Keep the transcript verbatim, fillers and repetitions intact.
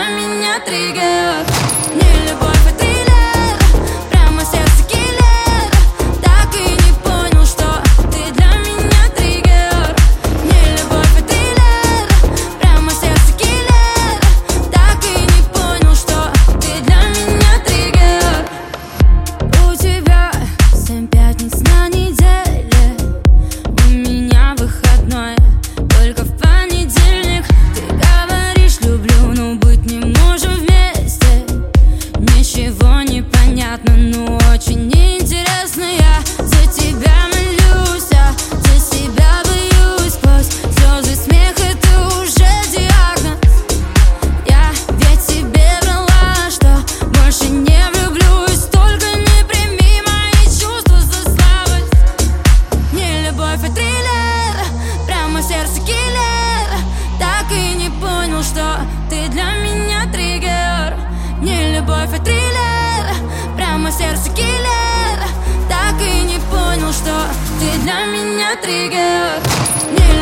для меня триггер. Не любовь, а триллер, прямо сердце киллер. Так и не понял, что ты для меня триггер. Не любовь, а триллер, прямо сердце киллер. Так и не понял, что ты для меня триггер. У тебя семь пятниц на неделе, у меня выходной только в понедельник. Ты говоришь люблю, но быть не можем вместе. Ничего не понятно, но очень интересно. Я за тебя молюсь, а за себя боюсь. Сквозь слезы, смех, это уже диагноз. Я ведь тебе врала, что больше не влюблюсь. Только не прими мои чувства за слабость. Не любовь, а триллер, прямо сердце киллер. Так и не понял, что ты для меня триггер. Не любовь, а триллер, прямо сердце киллер. Так и не понял, что ты для меня триггер. Не